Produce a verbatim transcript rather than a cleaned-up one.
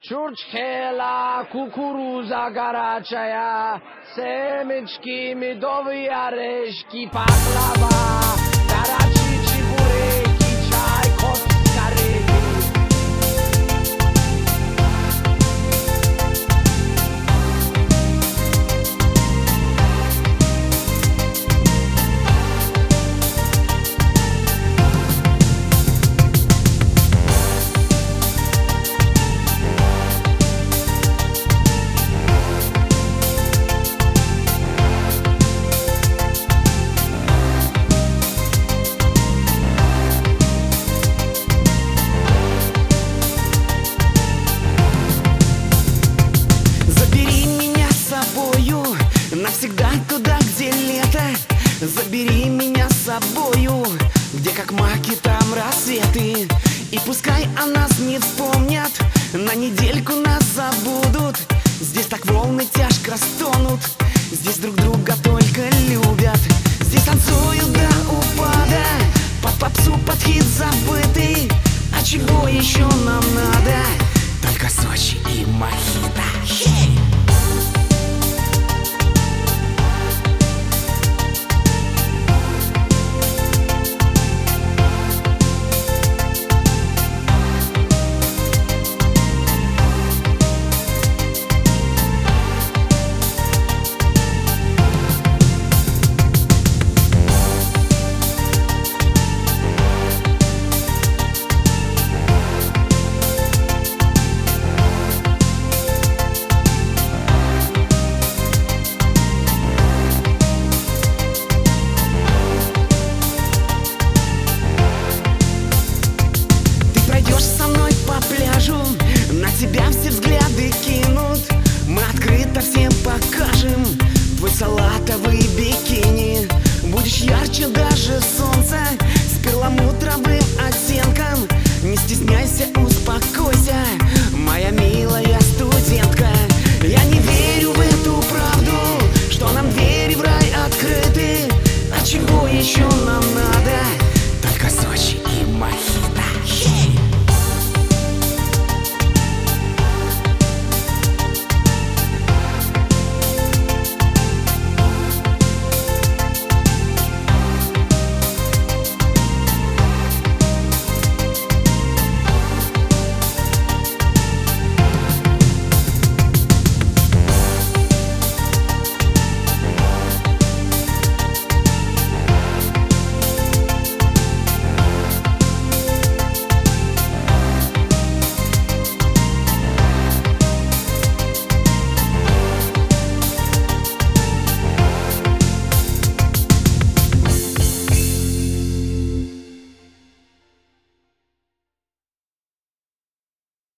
Чурчхела, кукуруза горячая, семечки, медовые орешки, пахлава, горячие чебуреки, чай, кофе с каретой. Навсегда туда, где лето. Забери меня с собою, где как маки там рассветы. И пускай о нас не вспомнят, на недельку нас забудут. Здесь так волны тяжко стонут, здесь друг друга только любят. Здесь танцуют до упада, под попсу, под хит забытый. А чего еще нам надо? Только Сочи и мохито. Hey! На тебя все взгляды кинут, мы открыто всем покажем твой салатовый бикини. Будешь ярче даже солнца с перламутровым оттенком. Не стесняйся